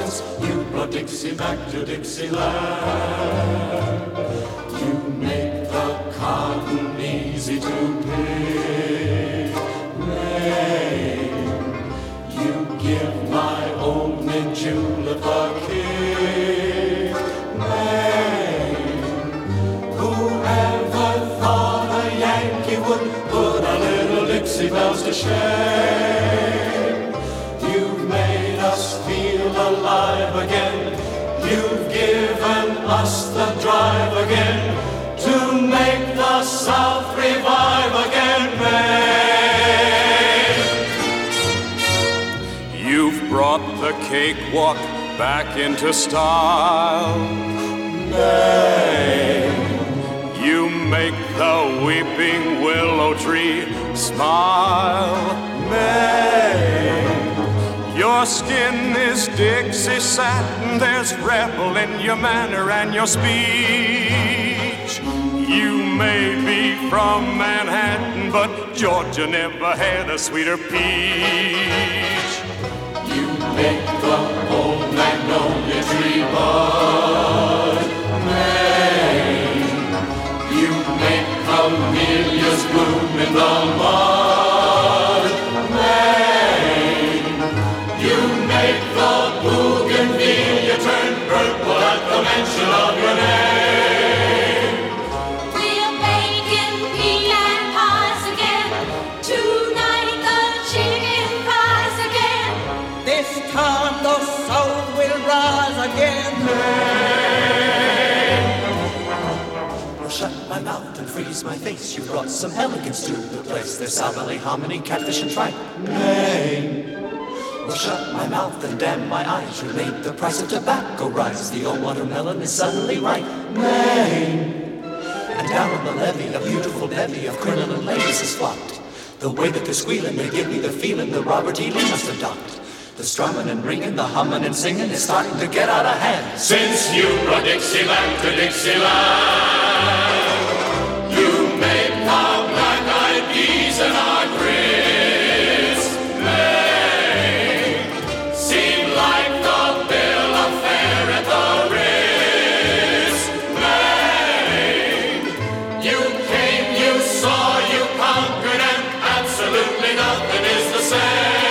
since you brought Dixie back to Dixieland. You make the cotton easy to pick, Maine. You give my old mint julep a kick, Maine. Whoever thought a Yankee would put our little Dixie bells to shame? You've made us feel alive again. You've given us the drive again to make the South revive again, Maine. You've brought the cakewalk back into style, Maine. You make the weeping willow tree smile, Maine. Your skin is Dixie satin, there's rebel in your manner and your speech. You may be from Manhattan, but Georgia never had a sweeter peach. You make the old magnolia tree bud, Maine. You make camellias bloom in the mud, Maine. You make the bougainvillea turn purple at the mention of your name. We're baking pecan pies again. Tonight the chicken fries again. This time the South will rise again. Or shut my mouth and freeze my face. You brought some elegance to the place. There's salmon, hominy, catfish, and tripe, Maine. Or shut my mouth and damn my eyes. You made the price of tobacco rise. The old watermelon is suddenly ripe, Maine. And down on the levee, a beautiful bevy of crinoline ladies is flocked. The way that they're squealing, they give me the feeling that Robert E. Lee must have docked. The strumming and ringing, the humming and singing is starting to get out of hand. Since you brought Dixie back to Dixieland, you make our black-eyed peas and our grits, Maine, seem like the bill of fare at the Ritz, Maine. You came, you saw, you conquered, and absolutely nothing is the same.